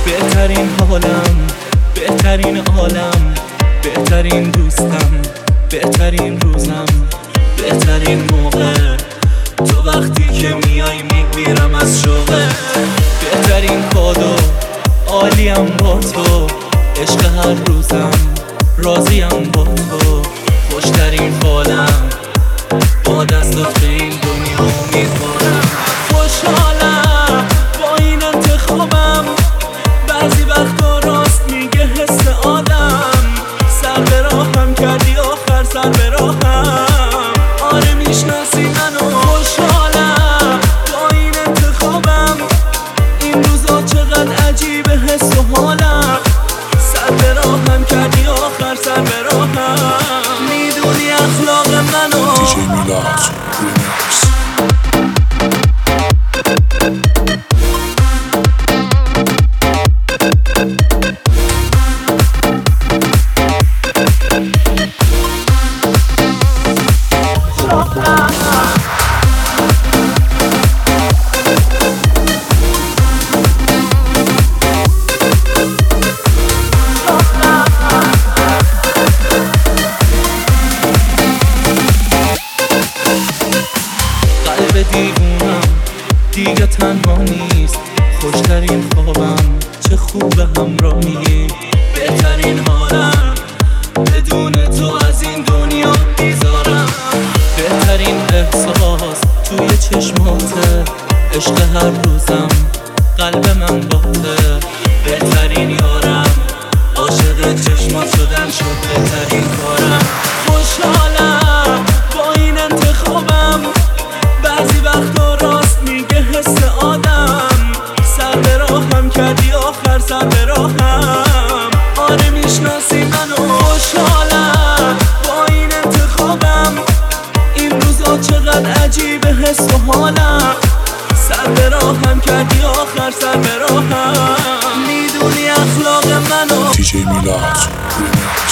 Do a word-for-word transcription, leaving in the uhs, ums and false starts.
بهترین حالم، بهترین عالم، بهترین دوستم، بهترین روزم، بهترین موقع تو وقتی که میای میمیرم از شوقه. بهترین کادو عالیم با تو، عشق هر روزم راضیم با تو. خوشترین فالم با دست لطف این دنیا امیدوارم. خوشحالم با این انتخابم، بعضی وقتا راست میگه حس آدم. سر به راهم کردی آخر سر به راهم، آره میشناسی منو. خوشحالم با این انتخابم، این روزا چقدر عجیبه حس و حالم. سر به راهم کردی آخر سر به راهم، میدونی اخلاق منو. دی جی میلاد ریمیکس. قلب دیوونم دیگه تنها نیست، خوشترین خوابم چه خوب همراهی. بهترین حالم بدون تو از این دنیا بیزارم. بهترین احساس توی چشماته، عشق هر روزم قلب من باته. بهترین یارم عاشق چشمات شدن شد بهترین کارم. خوشحالم با این انتخابم، بعضی وقتا راست میگه حس آدم. سر به راهم کردی آخر سر به راهم، آره میشناسی منو. خوشحالم با این انتخابم، این روزا چقدر عجیبه حس و حالم. سر به راهم کردی آخر سر به راهم، میدونی اخلاق منو. دی جی میلاد ریمیکس.